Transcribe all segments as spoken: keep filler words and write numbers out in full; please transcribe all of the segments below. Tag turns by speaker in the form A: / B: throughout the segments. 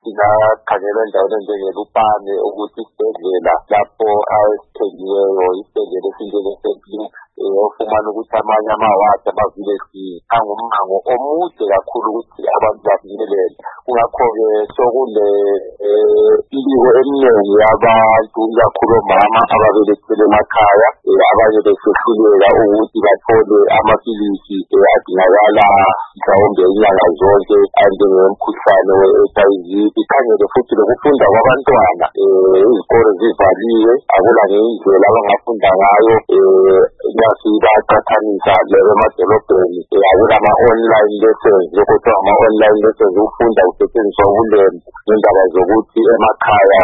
A: singakhangela endaweni enjengeLupane ukuthi isibhedlela lapho ayesithengiweyo isibhedlela esinjenge-Saint Luke ufumana ukuthi amanye amawadi amavillage angummango omude kakhulu ukuthi abantu bafinyelele. Kungakho-ke sokule impilo eminingi yabantu kakhulu omama ababelethele emakhaya abanye besehluleka ukuthi bathole amaphilisi adingakala mhlawumbe inyanga zonke anjengemkhuhlane we-H I V. Ikhangele futhi lokufunda kwabantwana, izikole zivaliwe, akula ngendlela abangafunda ngayo siyabaqhathanisa emadolobheni. Akula ama-online lessons, lokho kuthiwa ama-online lessons ukufunda kusetshenziswa ubulembu ngendaba zokuthi emakhaya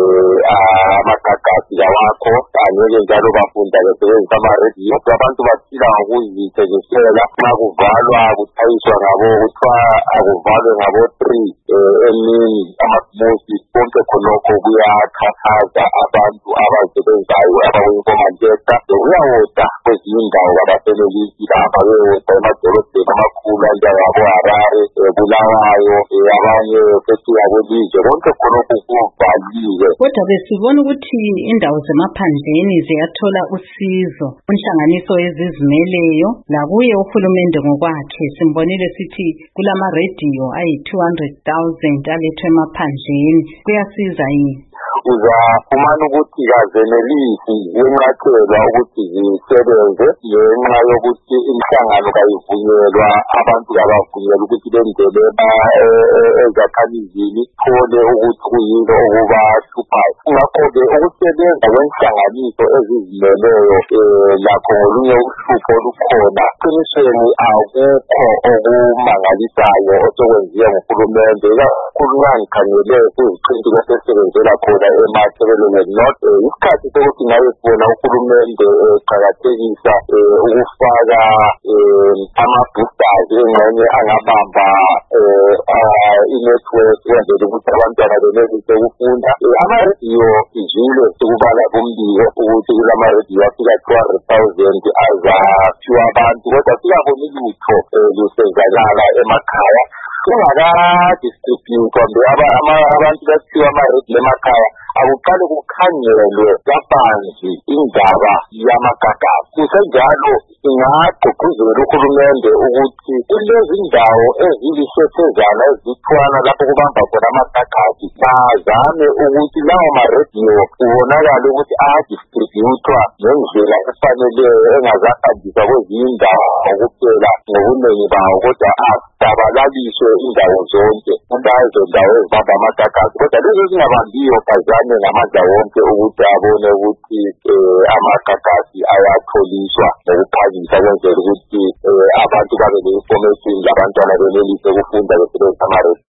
A: amagagasi awakho, angeke njalo bafunda besebenzisa amarediyo. Abantu baphila ngokuzithengisela, nxa kuvalwa kuthayiswa ngabo kuthiwa akuvalwe ngabo-three emini amasimusi. Konke khonokho kuyakhathaza abantu abasebenzayo abakuyinkomandeta ukuyawoda kwezinye indawo abasenelisi lapha bewoda emadolobheni amakhulu anjengabo-Harare, Bulawayo, abanye phesheya kwelizwe. Konke khonokho kuvaliwe.
B: Kodwa besibona ukuthi indawo zemaphandleni ziyathola usizo. Inhlanganiso ezizimeleyo lakuye uhulumende ngokwakhe simbonile sithi kulama-rediyo ayi-two hundred thousand alethwe emaphandleni. Kuyasiza yini?
A: Uzafumana ukuthi kazenelisi yenqathelwa ukuthi zisebenze ngenxa yokuthi imihlangano kayivunyelwa, abantu kabavunyelwa ukuthi bengene ezakhamizini thole ukuthi kuyini okubahluphayo. Ngakho-ke ukusebenza kwenhlanganiso ezizimeleyo lakho ngolunye uhlupho olukhona. Qinisweni akukho okumangalisayo osokwenziwe nguhulumende, kakhulu nxa ngikhangele iziqinti besesebenzela khona emathebeleni not isikhathi sokuthi ngabe sibona uhulumende eqakathekisa ukufaka ama-boosters engxenye angabamba i-network ukwenzela ukuthi abantwana benelise ukufunda. Amarediyo izwile ukubala kumbiko ukuthi kulamarediyo afika two hundred thousand azaphiwa abantu, kodwa singaboni lutho lusenzakala emakhaya. Kungakadistributwa mbe abantu baphiwa amarediyo emakhaya, akuqale kukhangelwe kabanzi indaba yamagagasi. Kusenjalo ingagqugquzela uhulumende ukuthi kulezi ndawo ezilisesezana ezithwana lapho kubamba khona amagagasi bazame ukuthi lawo marediyo kubonakale ukuthi ayadistributwa ngendlela efaneleyo engazahambiswa kwezinye indawo kuphela ngobunengi bawo, kodwa asabalaliswe indawo zonke kundazo ndawo ezibamba amagagasi. Kodwa lezi ezingabambiyo bazame ngamandla wonke ukuthi abone ukuthi amagagasi ayatholiswa ngokuphangisa ukwenzela ukuthi abantu babe le-information labantwana benelise ukufunda besebenzisa amarediyo.